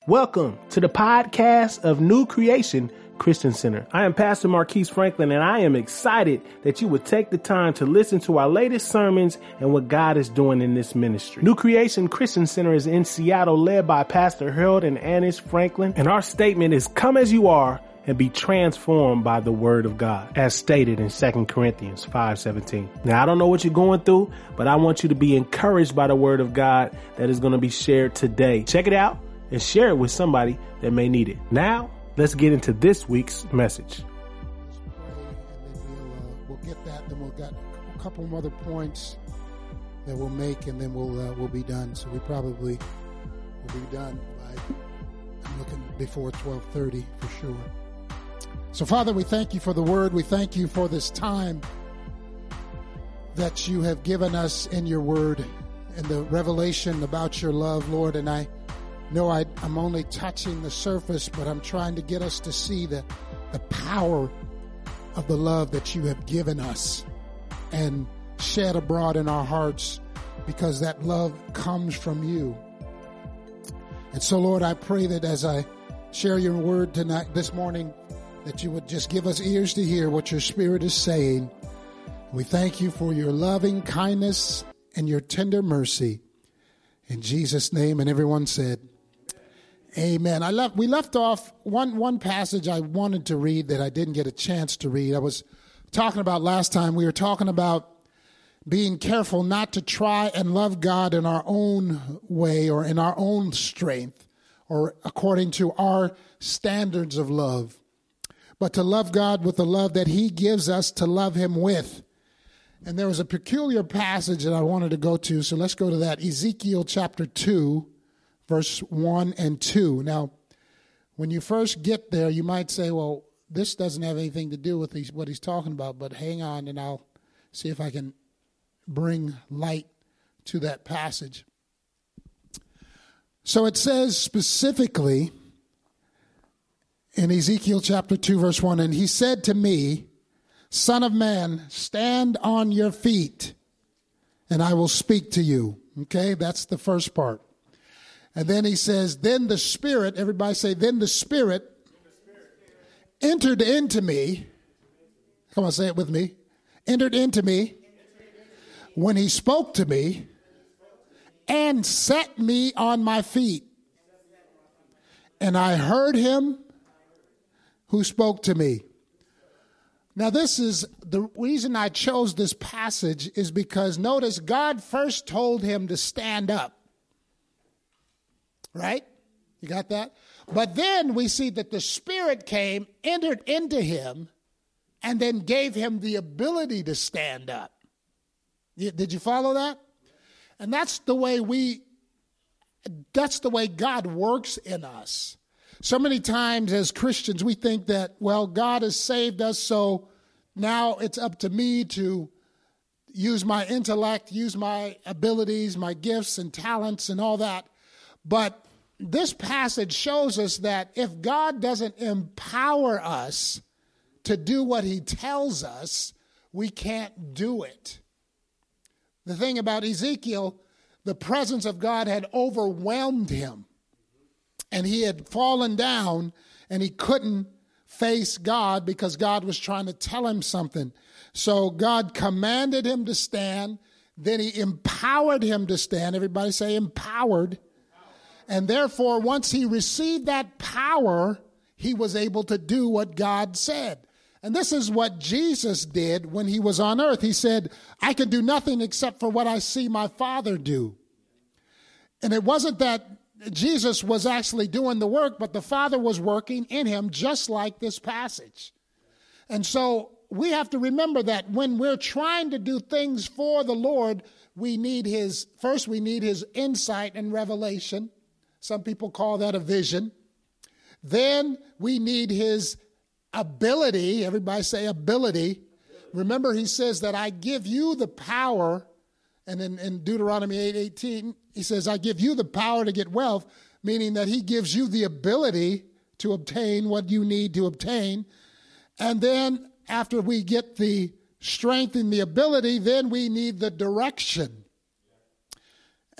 Welcome to the podcast of New Creation Christian Center. I am Pastor Marquise Franklin, and I am excited that you would take the time to listen to our latest sermons and what God is doing in this ministry. New Creation Christian Center is in Seattle, led by Pastor Harold and Annis Franklin, and our statement is, come as you are and be transformed by the word of God, as stated in 2 Corinthians 5:17. Now, I don't know what you're going through, but I want you to be encouraged by the word of God that is going to be shared today. Check it out and share it with somebody that may need it. Now, let's get into this week's message. Let's pray, and then we'll get that. Then we'll got a couple of other points that we'll make, and then we'll be done. So we probably will be done by, I'm looking before 12:30 for sure. So, Father, we thank you for the word. We thank you for this time that you have given us in your word and the revelation about your love, Lord. And I know I'm only touching the surface, but I'm trying to get us to see the power of the love that you have given us and shed abroad in our hearts, because that love comes from you. And so, Lord, I pray that as I share your word this morning, that you would just give us ears to hear what your Spirit is saying. We thank you for your loving kindness and your tender mercy. In Jesus' name, and everyone said, amen. We left off one passage I wanted to read that I didn't get a chance to read. I was talking about last time, we were talking about being careful not to try and love God in our own way or in our own strength or according to our standards of love, but to love God with the love that he gives us to love him with. And there was a peculiar passage that I wanted to go to, so let's go to that. Ezekiel chapter 2, verse 1 and 2. Now, when you first get there, you might say, well, this doesn't have anything to do with what he's talking about, but hang on and I'll see if I can bring light to that passage. So it says specifically in Ezekiel chapter 2, verse 1, and he said to me, Son of man, stand on your feet, and I will speak to you. Okay, that's the first part. And then he says, then the Spirit, everybody say, then the Spirit entered into me. Come on, say it with me. Entered into me when he spoke to me and set me on my feet. And I heard him who spoke to me. Now, this is the reason I chose this passage is because notice God first told him to stand up. Right? You got that? But then we see that the Spirit came, entered into him, and then gave him the ability to stand up. Did you follow that? And that's the way God works in us. So many times as Christians, we think that, well, God has saved us, so now it's up to me to use my intellect, use my abilities, my gifts and talents and all that. But this passage shows us that if God doesn't empower us to do what he tells us, we can't do it. The thing about Ezekiel, the presence of God had overwhelmed him. And he had fallen down and he couldn't face God because God was trying to tell him something. So God commanded him to stand. Then he empowered him to stand. Everybody say empowered. And therefore, once he received that power, he was able to do what God said. And this is what Jesus did when he was on earth. He said, I can do nothing except for what I see my Father do. And it wasn't that Jesus was actually doing the work, but the Father was working in him, just like this passage. And so we have to remember that when we're trying to do things for the Lord, we need his insight and revelation. Some people call that a vision. Then we need his ability. Everybody say ability. Remember, he says that I give you the power. And in Deuteronomy 8:18, he says, I give you the power to get wealth, meaning that he gives you the ability to obtain what you need to obtain. And then after we get the strength and the ability, then we need the direction.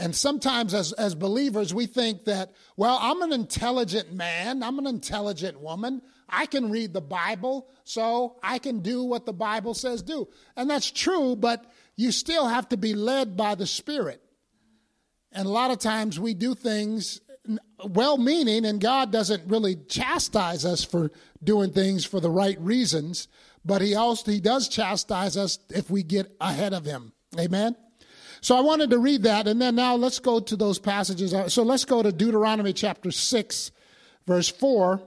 And sometimes as believers, we think that, well, I'm an intelligent man, I'm an intelligent woman, I can read the Bible, so I can do what the Bible says do. And that's true, but you still have to be led by the Spirit. And a lot of times we do things well-meaning, and God doesn't really chastise us for doing things for the right reasons, but he does chastise us if we get ahead of him. Amen? So I wanted to read that, and then now let's go to those passages. So let's go to Deuteronomy chapter 6, verse 4.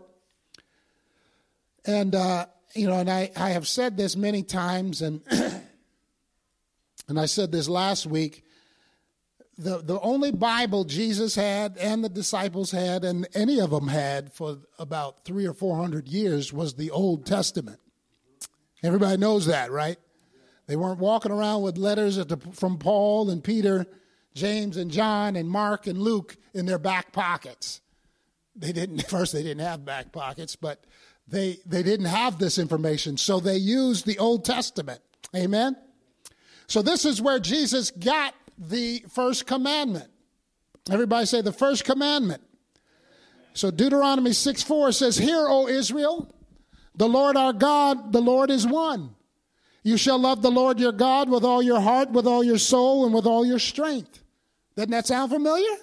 And, and I have said this many times, and and I said this last week. The only Bible Jesus had and the disciples had and any of them had for about 300 or 400 years was the Old Testament. Everybody knows that, right? They weren't walking around with letters from Paul and Peter, James and John and Mark and Luke in their back pockets. They didn't have back pockets, but they didn't have this information, so they used the Old Testament. Amen? So this is where Jesus got the first commandment. Everybody say the first commandment. So Deuteronomy 6:4 says, "Hear, O Israel, the Lord our God, the Lord is one. You shall love the Lord your God with all your heart, with all your soul, and with all your strength." Doesn't that sound familiar?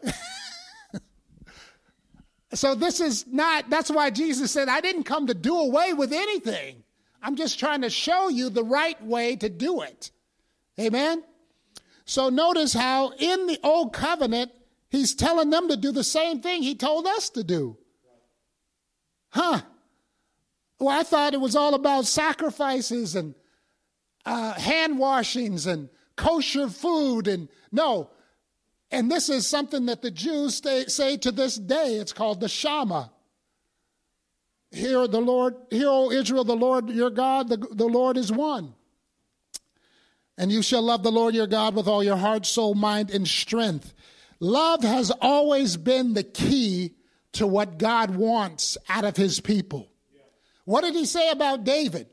So that's why Jesus said, I didn't come to do away with anything. I'm just trying to show you the right way to do it. Amen? So notice how in the old covenant, he's telling them to do the same thing he told us to do. Well, I thought it was all about sacrifices and hand washings and kosher food. And no. And this is something that the Jews say to this day. It's called the Shema. Hear, O Israel, the Lord your God, the Lord is one. And you shall love the Lord your God with all your heart, soul, mind, and strength. Love has always been the key to what God wants out of his people. What did he say about David?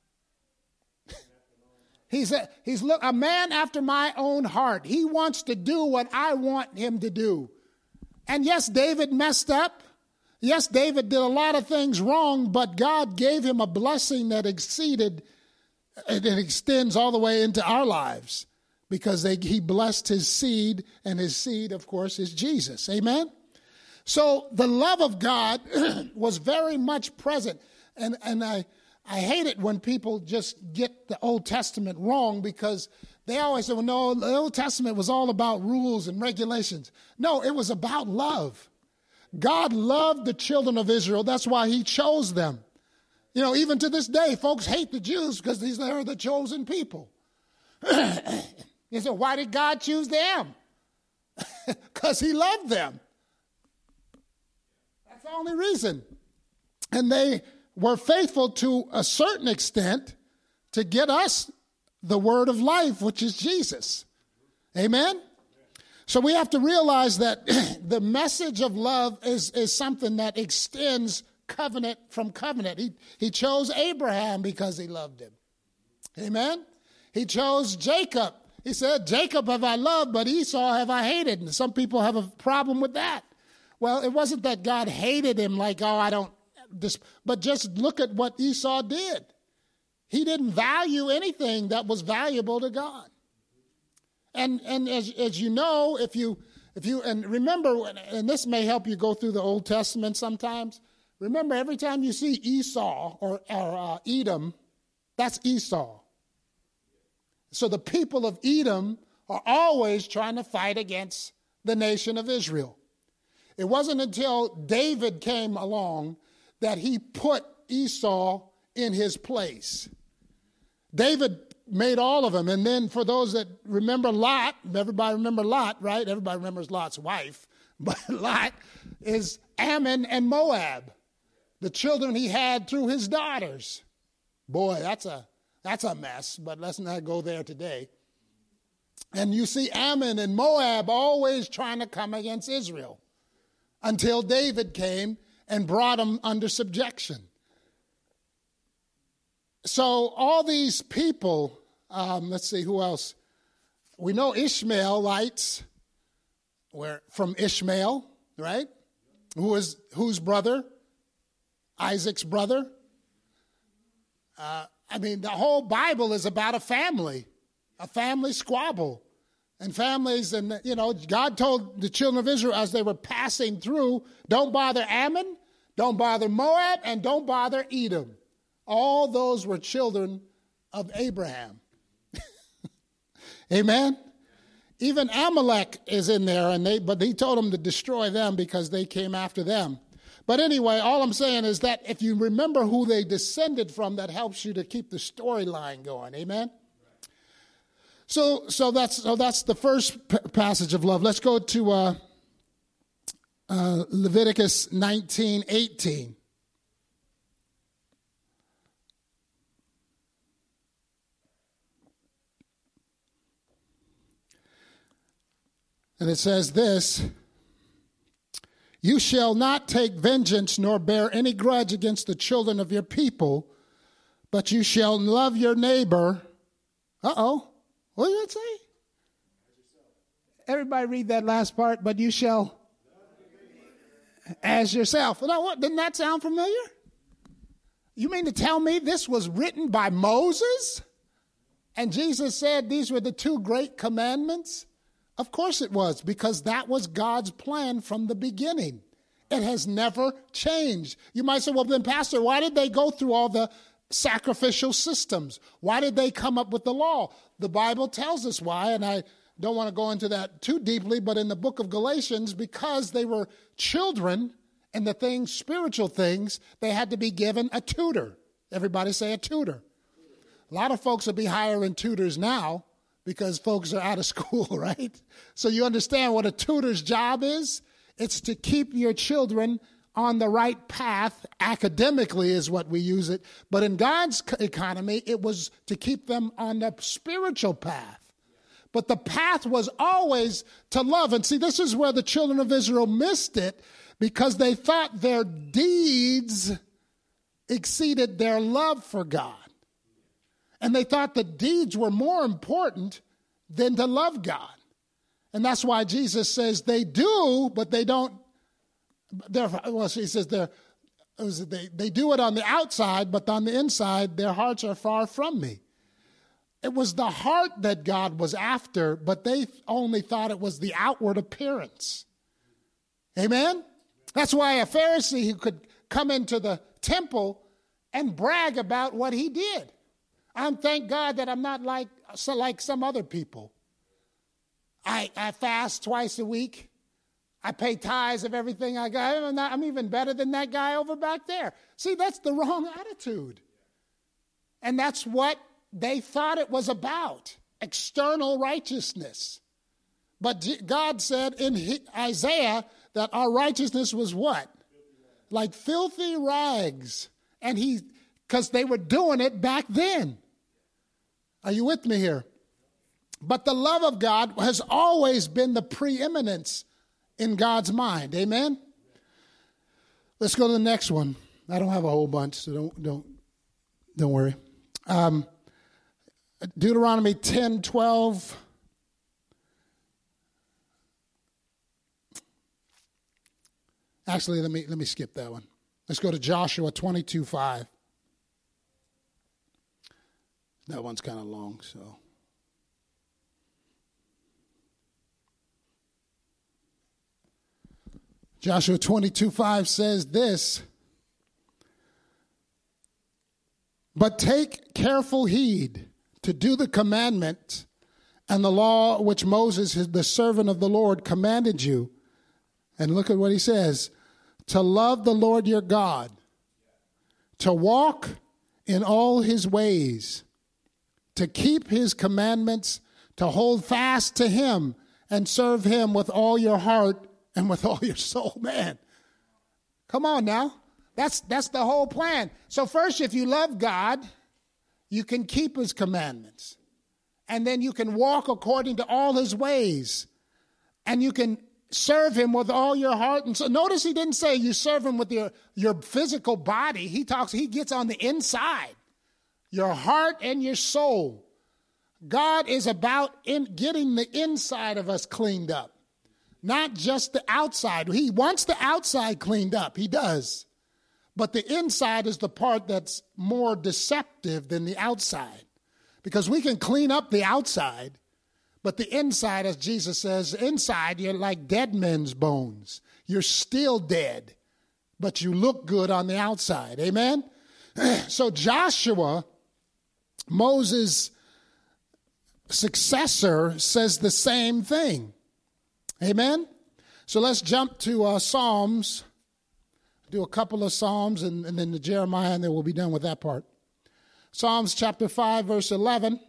He's a man after my own heart. He wants to do what I want him to do. And yes, David messed up. Yes, David did a lot of things wrong, but God gave him a blessing that extends all the way into our lives because he blessed his seed, and his seed, of course, is Jesus. Amen? So the love of God was very much present. And I hate it when people just get the Old Testament wrong because they always say, well, no, the Old Testament was all about rules and regulations. No, it was about love. God loved the children of Israel. That's why he chose them. You know, even to this day, folks hate the Jews because they're the chosen people. You say, why did God choose them? Because he loved them. That's the only reason. And they were faithful to a certain extent to get us the word of life, which is Jesus. Amen? So we have to realize that the message of love is something that extends covenant from covenant. He chose Abraham because he loved him. Amen? He chose Jacob. He said, Jacob have I loved, but Esau have I hated. And some people have a problem with that. Well, it wasn't that God hated him like, but just look at what Esau did. He didn't value anything that was valuable to God. And as you know, if you and remember, and this may help you go through the Old Testament sometimes. Remember, every time you see Esau or Edom, that's Esau. So the people of Edom are always trying to fight against the nation of Israel. It wasn't until David came along that he put Esau in his place. David made all of them. And then for those that remember Lot, everybody remember Lot, right? Everybody remembers Lot's wife. But Lot is Ammon and Moab, the children he had through his daughters. Boy, that's a mess, but let's not go there today. And you see Ammon and Moab always trying to come against Israel until David came and brought them under subjection. So all these people, let's see, who else? We know Ishmaelites from Ishmael, right? Whose brother? Isaac's brother. The whole Bible is about a family squabble. And families, and God told the children of Israel as they were passing through, don't bother Ammon, don't bother Moab, and don't bother Edom. All those were children of Abraham. Amen? Even Amalek is in there, but he told them to destroy them because they came after them. But anyway, all I'm saying is that if you remember who they descended from, that helps you to keep the storyline going. Amen? So that's the first passage of love. Let's go to Leviticus 19:18. And it says this: you shall not take vengeance nor bear any grudge against the children of your people, but you shall love your neighbor. What did that say? Everybody read that last part. But you shall as yourself. Now, what? Didn't that sound familiar? You mean to tell me this was written by Moses? And Jesus said these were the two great commandments? Of course it was, because that was God's plan from the beginning. It has never changed. You might say, well, then, Pastor, why did they go through all the sacrificial systems? Why did they come up with the law? The Bible tells us why, and I don't want to go into that too deeply, but in the book of Galatians, because they were children and the things, spiritual things, they had to be given a tutor. Everybody say a tutor. A lot of folks will be hiring tutors now because folks are out of school, right? So you understand what a tutor's job is? It's to keep your children on the right path. Academically is what we use it. But in God's economy, it was to keep them on the spiritual path. But the path was always to love. And see, this is where the children of Israel missed it, because they thought their deeds exceeded their love for God. And they thought the deeds were more important than to love God. And that's why Jesus says they do, but they don't. He says they do it on the outside, but on the inside, their hearts are far from me. It was the heart that God was after, but they only thought it was the outward appearance. Amen? That's why a Pharisee who could come into the temple and brag about what he did. Thank God that I'm not like some other people. I fast twice a week. I pay tithes of everything I got. I'm even better than that guy over back there. See, that's the wrong attitude. And that's what they thought it was about, external righteousness. But God said in Isaiah that our righteousness was what? Like filthy rags. And because they were doing it back then. Are you with me here? But the love of God has always been the preeminence in God's mind. Amen? Let's go to the next one. I don't have a whole bunch, so don't worry. Deuteronomy 10:12. Actually, let me skip that one. Let's go to Joshua 22:5. That one's kind of long, so. Joshua 22:5 says this: but take careful heed to do the commandment and the law which Moses, the servant of the Lord, commanded you. And look at what he says: to love the Lord your God, to walk in all his ways, to keep his commandments, to hold fast to him and serve him with all your heart and with all your soul. Man, come on now. That's the whole plan. So first, if you love God, you can keep his commandments. And then you can walk according to all his ways. And you can serve him with all your heart. And so notice he didn't say you serve him with your physical body. He gets on the inside, your heart and your soul. God is about getting the inside of us cleaned up. not just the outside. He wants the outside cleaned up. He does. But the inside is the part that's more deceptive than the outside. Because we can clean up the outside, but the inside, as Jesus says, inside you're like dead men's bones. You're still dead, but you look good on the outside. Amen? So Joshua, Moses' successor, says the same thing. Amen? So let's jump to Psalms. Do a couple of Psalms and then the Jeremiah, and then we'll be done with that part. Psalms chapter 5, verse 11.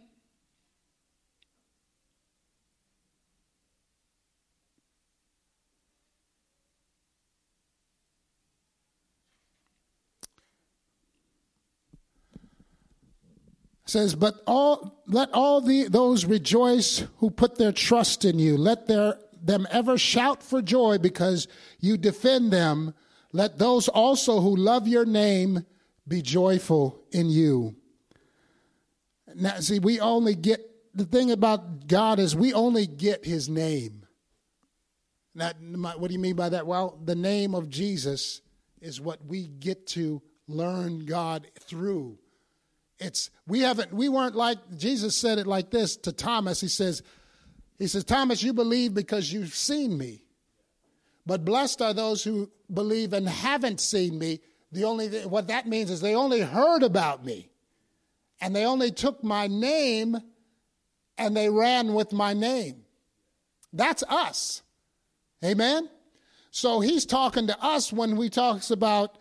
Says, but let all those rejoice who put their trust in you. Let them ever shout for joy because you defend them. Let those also who love your name be joyful in you. Now, see, the thing about God is we only get his name. Now, what do you mean by that? Well, the name of Jesus is what we get to learn God through. We weren't like, Jesus said it like this to Thomas. He says, Thomas, you believe because you've seen me. But blessed are those who believe and haven't seen me. What that means is they only heard about me. And they only took my name and they ran with my name. That's us. Amen? So he's talking to us when he talks about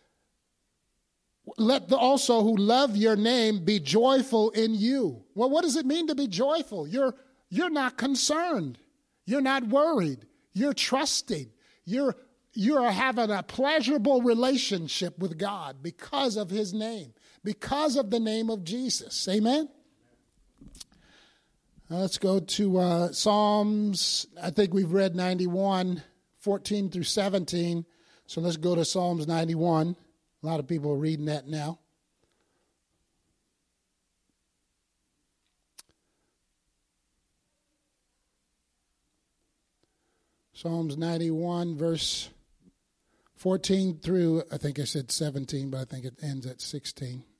let also who love your name be joyful in you. Well, what does it mean to be joyful? You're not concerned. You're not worried. You're trusting. You are having a pleasurable relationship with God because of his name, because of the name of Jesus. Amen? Let's go to Psalms. I think we've read 91, 14 through 17. So let's go to Psalms 91. A lot of people are reading that now. Psalms 91, verse 14 through, I think I said 17, but I think it ends at 16. It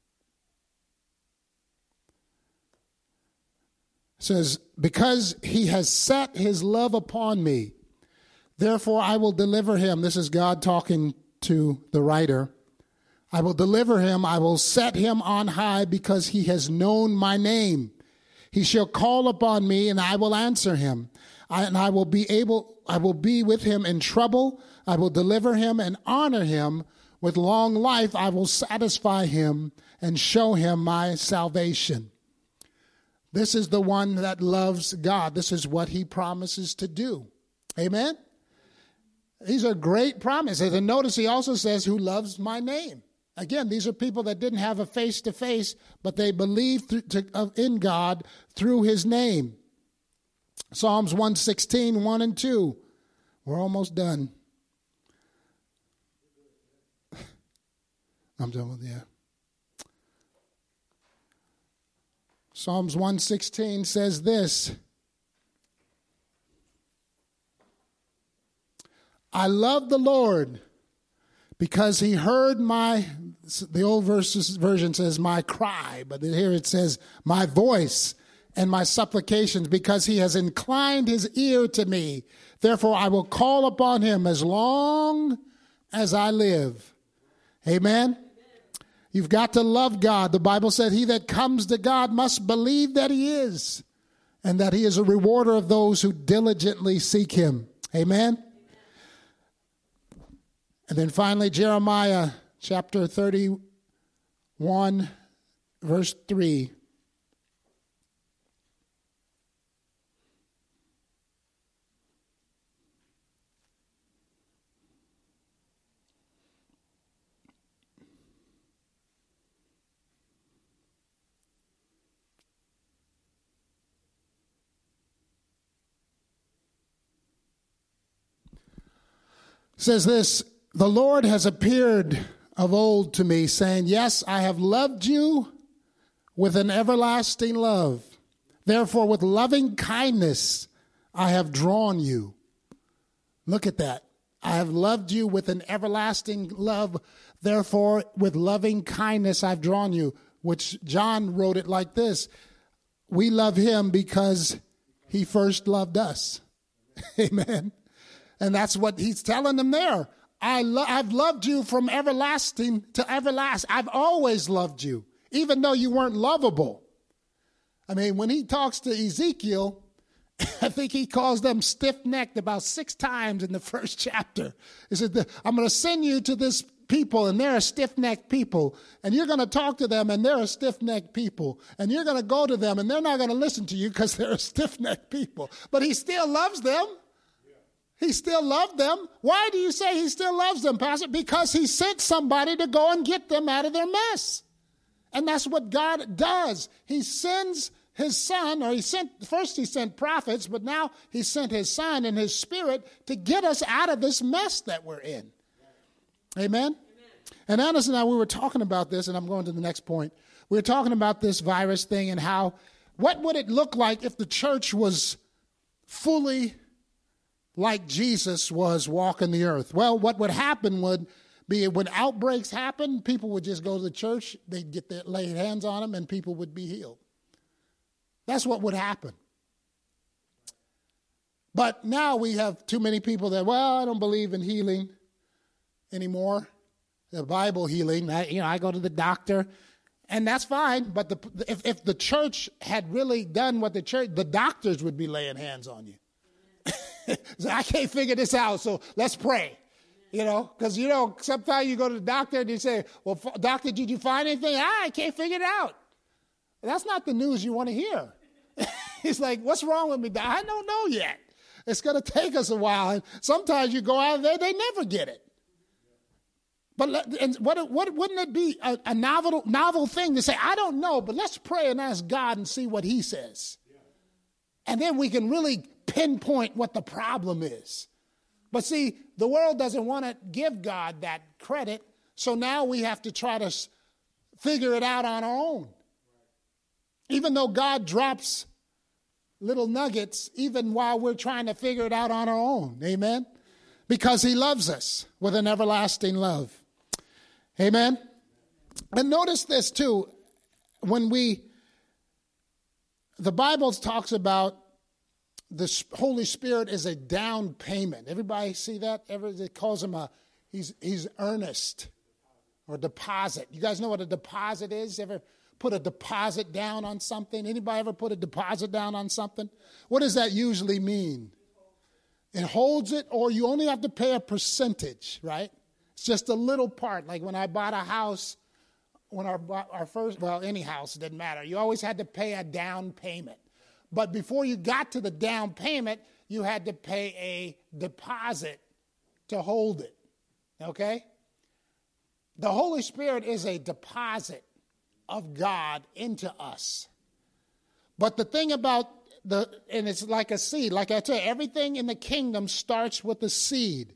says, because he has set his love upon me, therefore I will deliver him. This is God talking to the writer. I will deliver him. I will set him on high because he has known my name. He shall call upon me and I will answer him. I will be with him in trouble. I will deliver him and honor him. With long life I will satisfy him and show him my salvation. This is the one that loves God. This is what he promises to do. Amen? These are great promises. And notice he also says, who loves my name. Again, these are people that didn't have a face-to-face, but they believed in God through his name. Psalms 116, 1 and 2. We're almost done. I'm done with that. Psalms 116 says this. I love the Lord because he heard the old version says my cry, but here it says my voice and my supplications, because he has inclined his ear to me. Therefore I will call upon him as long as I live. Amen. You've got to love God. The Bible said he that comes to God must believe that he is, and that he is a rewarder of those who diligently seek him. Amen. And then finally, Jeremiah chapter 31, verse 3. Says this, the Lord has appeared of old to me, saying, yes, I have loved you with an everlasting love. Therefore, with loving kindness, I have drawn you. Look at that. I have loved you with an everlasting love. Therefore, with loving kindness, I've drawn you. Which John wrote it like this. We love him because he first loved us. Amen. And that's what he's telling them there. I've loved you from everlasting to everlasting. I've always loved you, even though you weren't lovable. I mean, when he talks to Ezekiel, I think he calls them stiff-necked about 6 times in the first chapter. He said, I'm going to send you to this people, and they're a stiff-necked people. And you're going to talk to them, and they're a stiff-necked people. And you're going to go to them, and they're not going to listen to you because they're a stiff-necked people. But he still loves them. He still loved them. Why do you say he still loves them, Pastor? Because he sent somebody to go and get them out of their mess. And that's what God does. He sends his son, or he sent prophets, but now he sent his son and his spirit to get us out of this mess that we're in. Amen? And Annis and I, we were talking about this, and I'm going to the next point. We were talking about this virus thing and what would it look like if the church was fully like Jesus was walking the earth? Well, what would happen would be when outbreaks happen, people would just go to the church, they'd lay hands on them, and people would be healed. That's what would happen. But now we have too many people that, well, I don't believe in healing anymore, the Bible healing. I go to the doctor, and that's fine. But if the church had really done what the doctors would be laying hands on you. So I can't figure this out, so let's pray. Because, sometimes you go to the doctor and you say, well, doctor, did you find anything? I can't figure it out. That's not the news you want to hear. It's like, what's wrong with me? I don't know yet. It's going to take us a while. And sometimes you go out there, they never get it. But wouldn't it be a novel thing to say, I don't know, but let's pray and ask God and see what he says. And then we can really pinpoint what the problem is. But see, the world doesn't want to give God that credit, so now we have to try to figure it out on our own. Even though God drops little nuggets, even while we're trying to figure it out on our own. Amen? Because he loves us with an everlasting love. Amen? And notice this too. The Bible talks about the Holy Spirit is a down payment. Everybody see that? It calls him he's earnest or deposit. You guys know what a deposit is? Ever put a deposit down on something? Anybody ever put a deposit down on something? What does that usually mean? It holds it, or you only have to pay a percentage, right? It's just a little part. Like when I bought a house, our first, any house, it didn't matter. You always had to pay a down payment. But before you got to the down payment, you had to pay a deposit to hold it, okay? The Holy Spirit is a deposit of God into us. But the thing about and it's like a seed. Like I tell you, everything in the kingdom starts with a seed.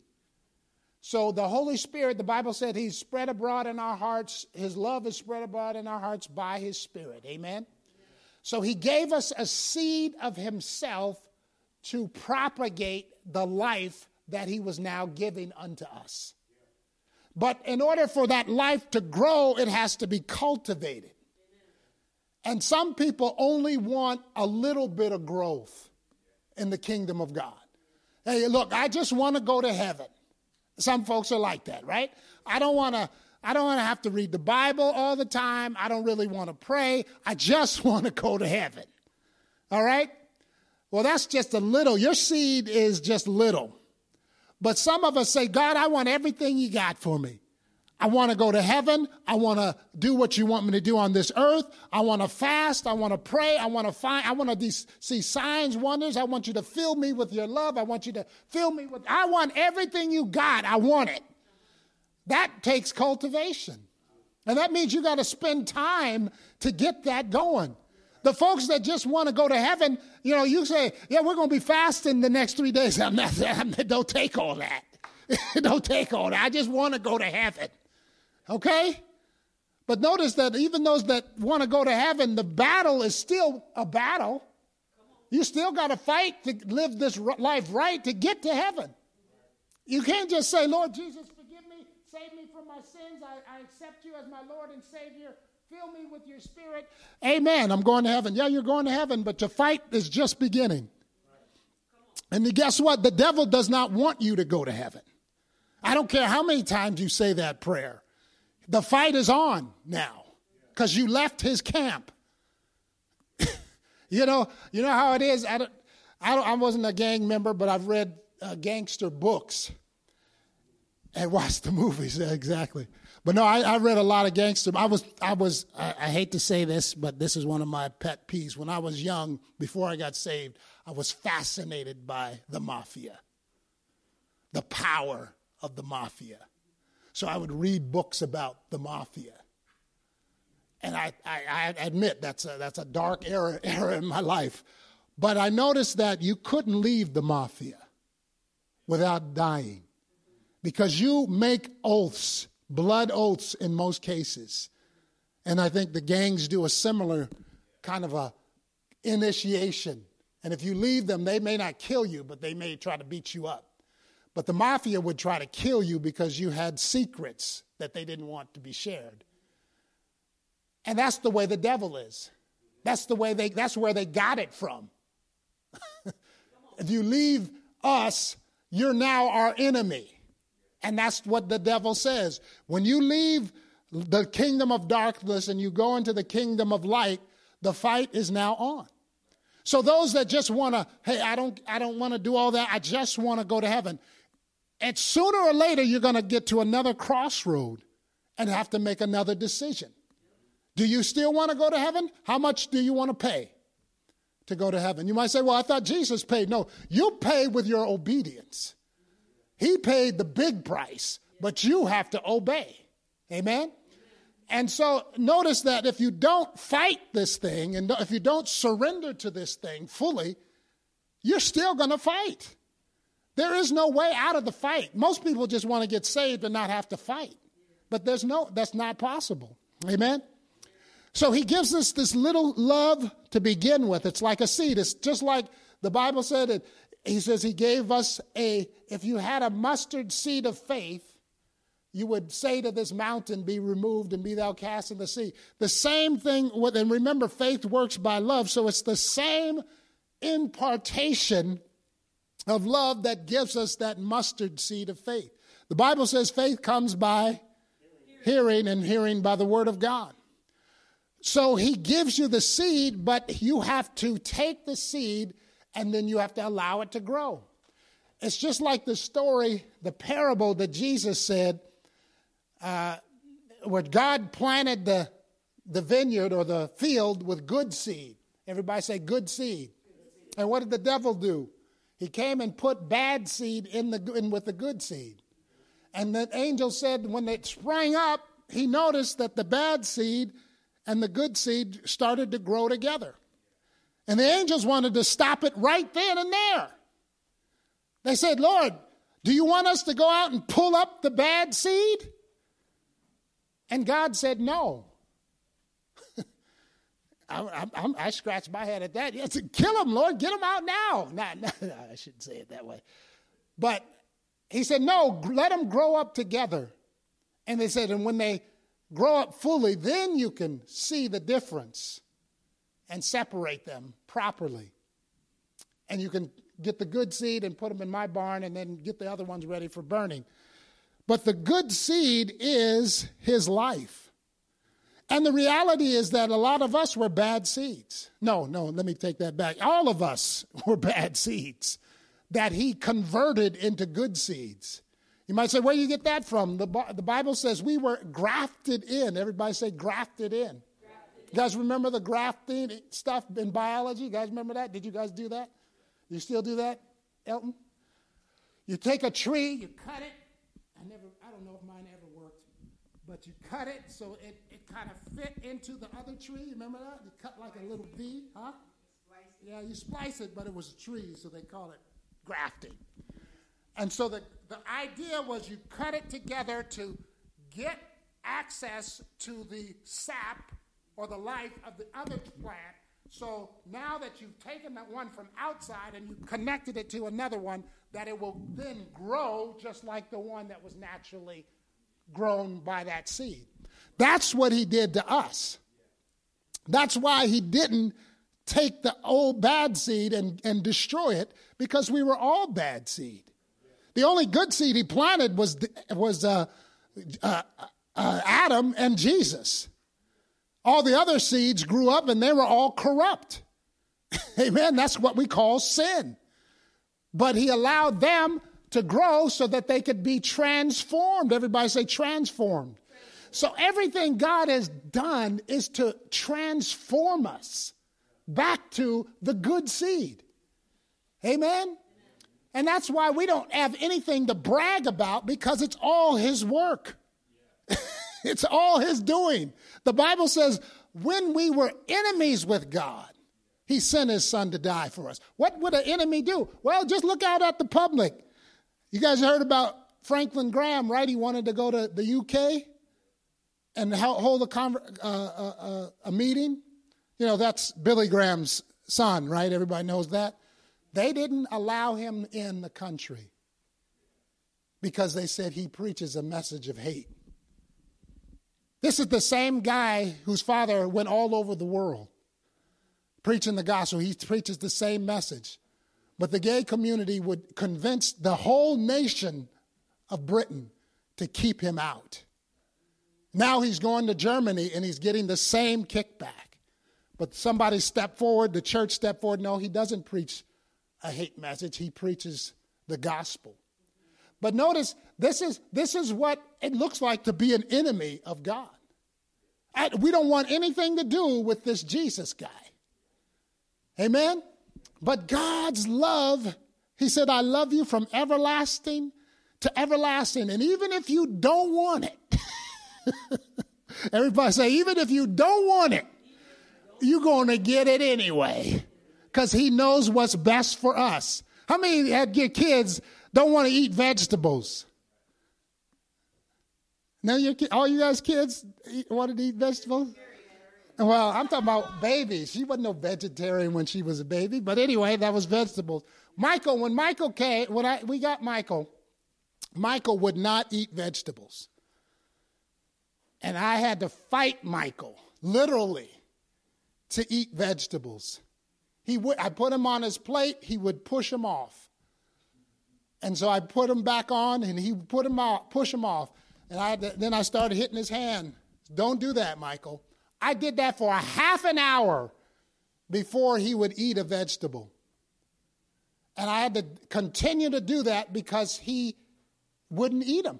So the Holy Spirit, the Bible said he's spread abroad in our hearts. His love is spread abroad in our hearts by his Spirit. Amen? So he gave us a seed of himself to propagate the life that he was now giving unto us. But in order for that life to grow, it has to be cultivated. And some people only want a little bit of growth in the kingdom of God. Hey, look, I just want to go to heaven. Some folks are like that, right? I don't want to have to read the Bible all the time. I don't really want to pray. I just want to go to heaven. All right? Well, that's just a little. Your seed is just little. But some of us say, God, I want everything you got for me. I want to go to heaven. I want to do what you want me to do on this earth. I want to fast. I want to pray. I want to see signs, wonders. I want you to fill me with your love. I want you to fill me with, I want everything you got. I want it. That takes cultivation. And that means you got to spend time to get that going. The folks that just want to go to heaven, you say, yeah, we're going to be fasting the next 3 days. Don't take all that. Don't take all that. I just want to go to heaven. Okay? But notice that even those that want to go to heaven, the battle is still a battle. You still got to fight to live this life right to get to heaven. You can't just say, Lord Jesus, forgive me, save me from my sins. I accept you as my Lord and Savior. Fill me with your Spirit. Amen. I'm going to heaven. Yeah, you're going to heaven, but your fight is just beginning. And guess what? The devil does not want you to go to heaven. I don't care how many times you say that prayer. The fight is on now because you left his camp. You know how it is. I wasn't a gang member, but I've read gangster books and watched the movies. Exactly. But no, I read a lot of gangster. I hate to say this, but this is one of my pet peeves. When I was young, before I got saved, I was fascinated by the mafia, the power of the mafia. So I would read books about the mafia. And I admit that's a dark era in my life. But I noticed that you couldn't leave the mafia without dying because you make oaths, blood oaths in most cases. And I think the gangs do a similar kind of a initiation. And if you leave them, they may not kill you, but they may try to beat you up. But the mafia would try to kill you because you had secrets that they didn't want to be shared. And that's the way the devil is. That's where they got it from. If you leave us, you're now our enemy. And that's what the devil says. When you leave the kingdom of darkness and you go into the kingdom of light, the fight is now on. So those that just want to, hey, I don't want to do all that. I just want to go to heaven. And sooner or later, you're going to get to another crossroad and have to make another decision. Do you still want to go to heaven? How much do you want to pay to go to heaven? You might say, well, I thought Jesus paid. No, you pay with your obedience. He paid the big price, but you have to obey. Amen? And so notice that if you don't fight this thing and if you don't surrender to this thing fully, you're still going to fight. There is no way out of the fight. Most people just want to get saved and not have to fight. But that's not possible. Amen? So he gives us this little love to begin with. It's like a seed. It's just like the Bible said it. He says he gave us if you had a mustard seed of faith, you would say to this mountain, be removed and be thou cast in the sea. The same thing, and remember, faith works by love. So it's the same impartation of love that gives us that mustard seed of faith. The Bible says faith comes by hearing and hearing by the word of God. So he gives you the seed, but you have to take the seed and then you have to allow it to grow. It's just like the story, the parable that Jesus said, where God planted the vineyard or the field with good seed. Everybody say good seed. And what did the devil do? He came and put bad seed in with the good seed. And the angel said when it sprang up, he noticed that the bad seed and the good seed started to grow together. And the angels wanted to stop it right then and there. They said, Lord, do you want us to go out and pull up the bad seed? And God said, no. I scratched my head at that. I said, kill them, Lord. Get them out now. No, I shouldn't say it that way. But he said, no, let them grow up together. And they said, and when they grow up fully, then you can see the difference and separate them properly. And you can get the good seed and put them in my barn and then get the other ones ready for burning. But the good seed is his life. And the reality is that a lot of us were bad seeds. No, let me take that back. All of us were bad seeds that he converted into good seeds. You might say, where do you get that from? The Bible says we were grafted in. Everybody say grafted in. You guys remember the grafting stuff in biology? You guys remember that? Did you guys do that? You still do that, Elton? You take a tree, you cut it. I don't know if mine ever worked, but you cut it so it kind of fit into the other tree. You remember that? You cut like a little V, huh? Yeah, you splice it, but it was a tree, so they call it grafting. And so the idea was you cut it together to get access to the sap or the life of the other plant So now that you've taken that one from outside and you connected it to another one, that it will then grow just like the one that was naturally grown by that seed. That's what he did to us. That's why he didn't take the old bad seed and destroy it, because we were all bad seed. The only good seed he planted was Adam and Jesus. All the other seeds grew up and they were all corrupt. Amen. That's what we call sin. But he allowed them to grow so that they could be transformed. Everybody say transformed. So everything God has done is to transform us back to the good seed. Amen. And that's why we don't have anything to brag about, because it's all his work. It's all his doing. The Bible says when we were enemies with God, he sent his son to die for us. What would an enemy do? Well, just look out at the public. You guys heard about Franklin Graham, right? He wanted to go to the UK and hold a meeting. You know, that's Billy Graham's son, right? Everybody knows that. They didn't allow him in the country because they said he preaches a message of hate. This is the same guy whose father went all over the world preaching the gospel. He preaches the same message. But the gay community would convince the whole nation of Britain to keep him out. Now he's going to Germany and he's getting the same kickback. But somebody stepped forward, the church stepped forward. No, he doesn't preach a hate message. He preaches the gospel. But notice, this is what it looks like to be an enemy of God. We don't want anything to do with this Jesus guy. Amen? But God's love, he said, I love you from everlasting to everlasting. And even if you don't want it, everybody say, even if you don't want it, you're going to get it anyway, because he knows what's best for us. How many of your kids don't want to eat vegetables? Now, all you guys kids wanted to eat vegetables? Well, I'm talking about babies. She wasn't no vegetarian when she was a baby. But anyway, that was vegetables. Michael, when Michael came, we got Michael, Michael would not eat vegetables. And I had to fight Michael, literally, to eat vegetables. I put him on his plate, he would push him off. And so I put him back on, and he would push him off. And then I started hitting his hand. Don't do that, Michael. I did that for a half an hour before he would eat a vegetable. And I had to continue to do that because he wouldn't eat them.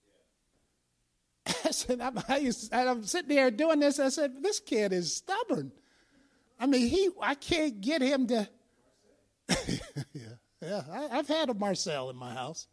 I said, I'm sitting there doing this. I said, this kid is stubborn. I mean, I can't get him to. Yeah. I've had a Marcel in my house.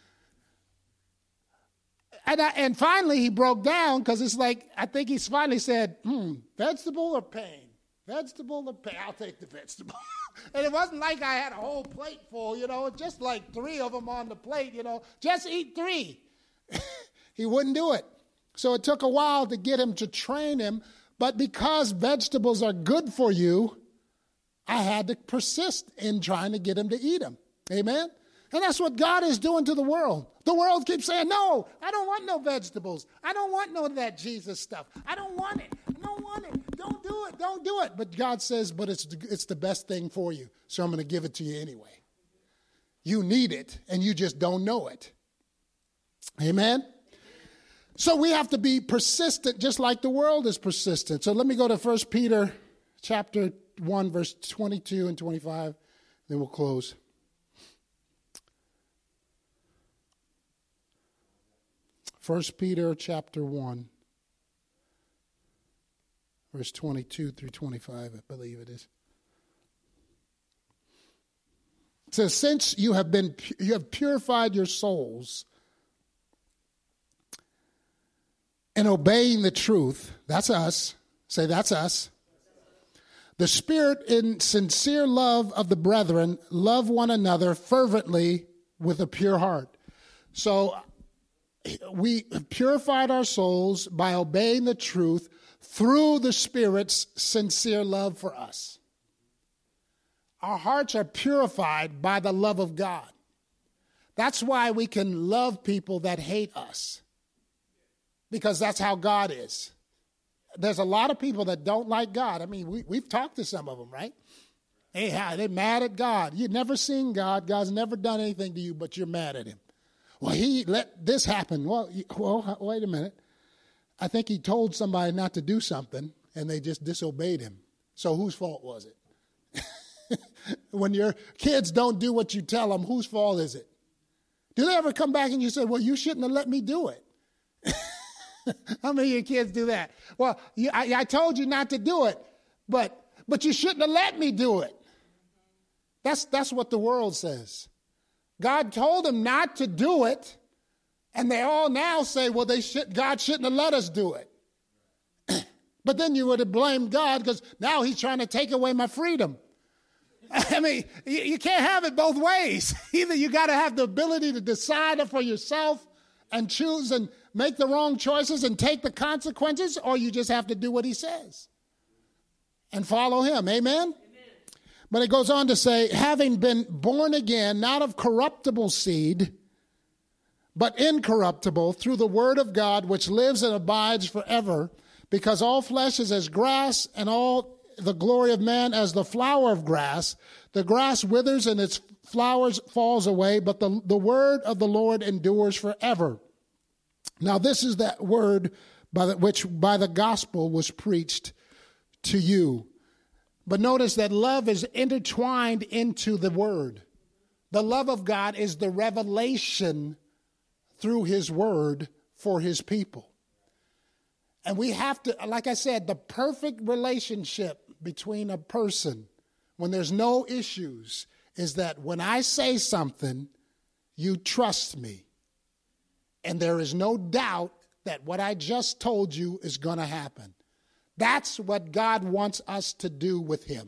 And finally he broke down, because it's like, I think he's finally said, vegetable or pain? Vegetable or pain? I'll take the vegetable. And it wasn't like I had a whole plate full, just like 3 of them on the plate, just eat 3. He wouldn't do it. So it took a while to get him, to train him. But because vegetables are good for you, I had to persist in trying to get him to eat them. Amen? And that's what God is doing to the world. The world keeps saying, no, I don't want no vegetables. I don't want no of that Jesus stuff. I don't want it. I don't want it. Don't do it. Don't do it. But God says, but it's the best thing for you, so I'm going to give it to you anyway. You need it, and you just don't know it. Amen? So we have to be persistent, just like the world is persistent. So let me go to 1 Peter chapter 1, verse 22 and 25, then we'll close. 1 Peter chapter 1, verse 22 through 25, I believe it is. It says, since you have purified your souls in obeying the truth, that's us, say that's us, the Spirit in sincere love of the brethren, love one another fervently with a pure heart. So we purified our souls by obeying the truth through the Spirit's sincere love for us. Our hearts are purified by the love of God. That's why we can love people that hate us, because that's how God is. There's a lot of people that don't like God. I mean, we've talked to some of them, right? Hey, they're mad at God. You've never seen God. God's never done anything to you, but you're mad at him. Well, he let this happen. Well, wait a minute. I think he told somebody not to do something, and they just disobeyed him. So whose fault was it? When your kids don't do what you tell them, whose fault is it? Do they ever come back and you say, well, you shouldn't have let me do it? How many of your kids do that? Well, I told you not to do it, but you shouldn't have let me do it. That's what the world says. God told them not to do it, and they all now say, well, God shouldn't have let us do it. But then you would have blamed God because now he's trying to take away my freedom. I mean, you can't have it both ways. Either you got to have the ability to decide for yourself and choose and make the wrong choices and take the consequences, or you just have to do what he says and follow him. Amen? But it goes on to say, having been born again, not of corruptible seed, but incorruptible, through the word of God, which lives and abides forever, because all flesh is as grass, and all the glory of man as the flower of grass. The grass withers and its flowers falls away, but the word of the Lord endures forever. Now this is that word which by the gospel was preached to you. But notice that love is intertwined into the word. The love of God is the revelation through his word for his people. And we have to, like I said, the perfect relationship between a person when there's no issues is that when I say something, you trust me. And there is no doubt that what I just told you is going to happen. That's what God wants us to do with him.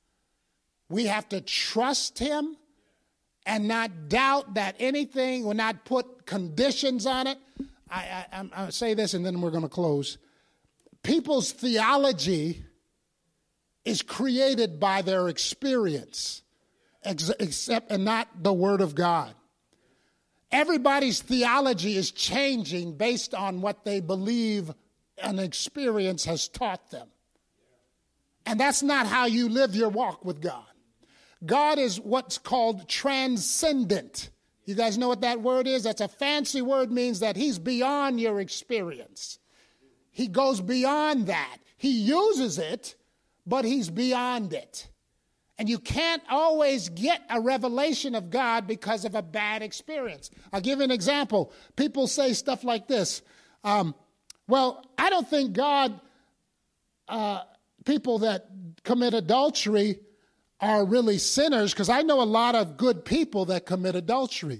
We have to trust him and not doubt that anything, will not put conditions on it. I'll say this and then we're going to close. People's theology is created by their experience, except and not the word of God. Everybody's theology is changing based on what they believe an experience has taught them. And that's not how you live your walk with God. God is what's called transcendent. You guys know what that word is? That's a fancy word, means that he's beyond your experience. He goes beyond that. He uses it, but he's beyond it. And you can't always get a revelation of God because of a bad experience. I'll give you an example. People say stuff like this. Well, I don't think God, people that commit adultery are really sinners, because I know a lot of good people that commit adultery.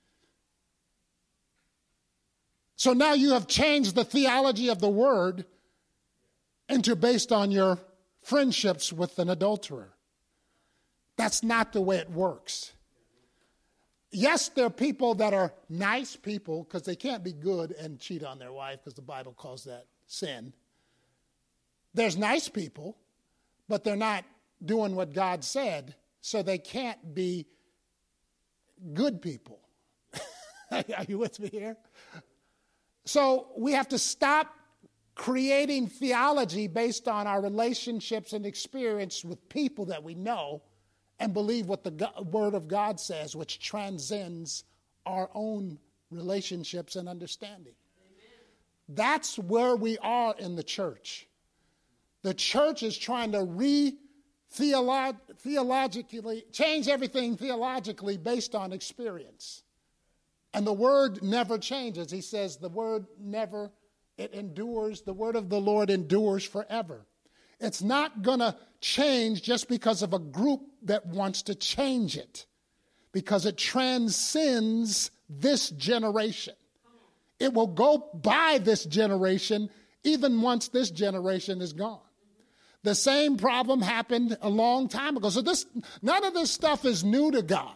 So now you have changed the theology of the word into based on your friendships with an adulterer. That's not the way it works. Yes, there are people that are nice people because they can't be good and cheat on their wife because the Bible calls that sin. There's nice people, but they're not doing what God said, so they can't be good people. Are you with me here? So we have to stop creating theology based on our relationships and experience with people that we know and believe what the Word of God says, which transcends our own relationships and understanding. Amen. That's where we are in the church. The church is trying to theologically change everything theologically based on experience. And the Word never changes. He says the Word never, it endures, the Word of the Lord endures forever. It's not going to change just because of a group that wants to change it, because it transcends this generation. It will go by this generation even once this generation is gone. The same problem happened a long time ago. So none of this stuff is new to God.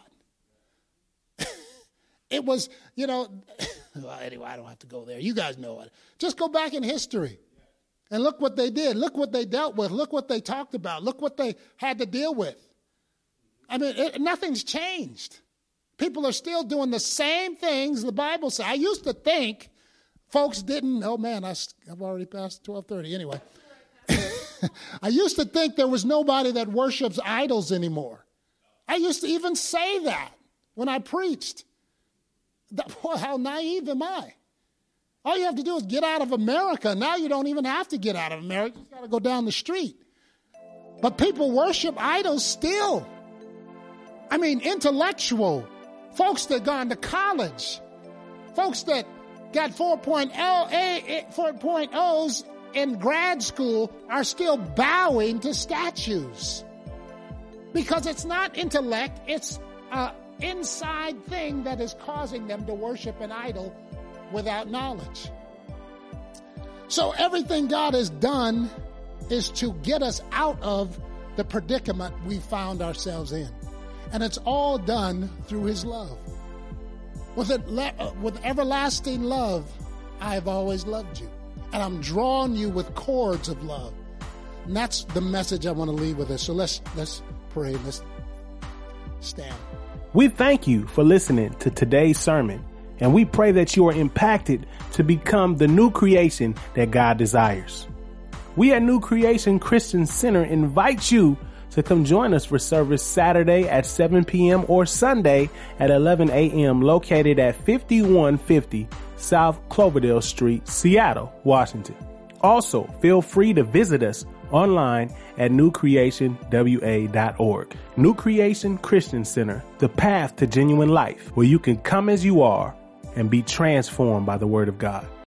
It was, well, anyway, I don't have to go there. You guys know it. Just go back in history. And look what they did. Look what they dealt with. Look what they talked about. Look what they had to deal with. I mean, nothing's changed. People are still doing the same things the Bible says. I used to think folks didn't, oh man, I've already passed 12:30. Anyway, I used to think there was nobody that worships idols anymore. I used to even say that when I preached. Boy, how naive am I? All you have to do is get out of America. Now you don't even have to get out of America. You got to go down the street. But people worship idols still. I mean, intellectual folks that gone to college, folks that got 4.0s in grad school are still bowing to statues because it's not intellect, it's an inside thing that is causing them to worship an idol without knowledge. So everything God has done is to get us out of the predicament we found ourselves in. And it's all done through his love. With everlasting love, I have always loved you. And I'm drawing you with cords of love. And that's the message I want to leave with us. So let's pray. Let's stand. We thank you for listening to today's sermon. And we pray that you are impacted to become the new creation that God desires. We at New Creation Christian Center invite you to come join us for service Saturday at 7 p.m. or Sunday at 11 a.m. located at 5150 South Cloverdale Street, Seattle, Washington. Also, feel free to visit us online at newcreationwa.org. New Creation Christian Center, the path to genuine life, where you can come as you are and be transformed by the Word of God.